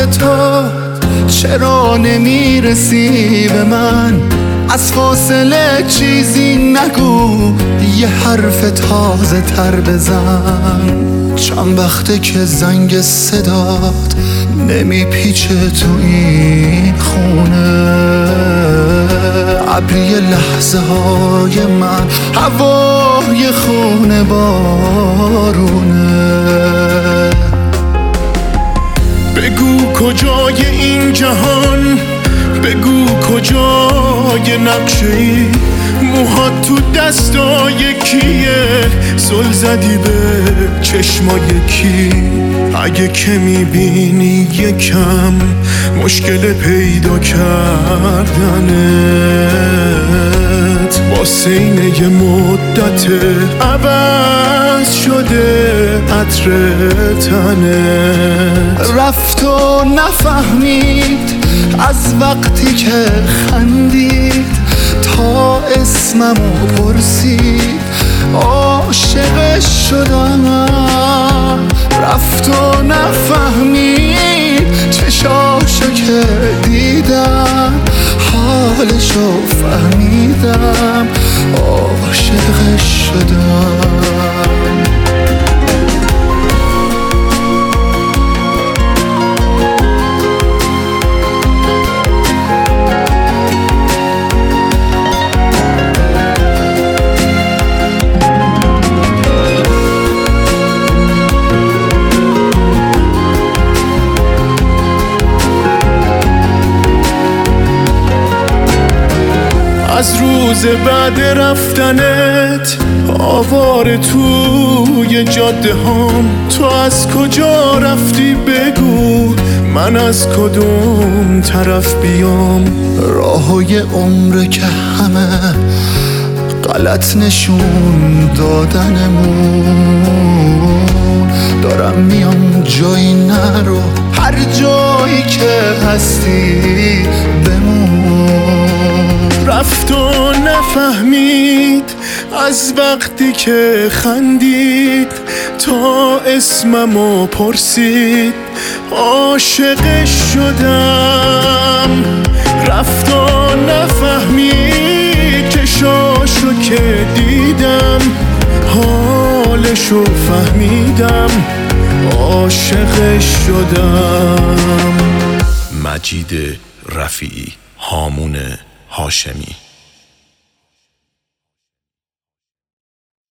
تو چرا نمیرسی به من؟ از فاصله چیزی نگو، یه حرف تازه تر بزن. چند وقته که زنگ صدات نمیپیچه تو این خونه، ابری لحظه های من، هوای خونه بارونه. بگو کجای این جهان، بگو کجای نقشه‌ای، موهات تو دستای کیه، زل زدی به چشمای کی؟ اگه که میبینی یکم مشکل پیدا کردنت، واسه اینه یه مدت عوض شده عطر تنت. رفت و نفهمید از وقتی که خندید، تا اسممو پرسید عاشقش شدم. رفت و نفهمید چشاشو که دیدم، حالشو فهمیدم عاشقش شدم. از روز بعد رفتنت آواره توی جاده هام، تو از کجا رفتی بگو، من از کدوم طرف بیام؟ راههای عمر که همه غلط نشون دادنمون، دارم میام جایی نرو، هر جایی که هستی بمون. رفت و نفهمید از وقتی که خندید، تا اسممو پرسید عاشقش شدم. رفت و نفهمید چشاشو که دیدم، حالشو فهمیدم عاشقش شدم. مجید رفیعی، هامون هاشمی.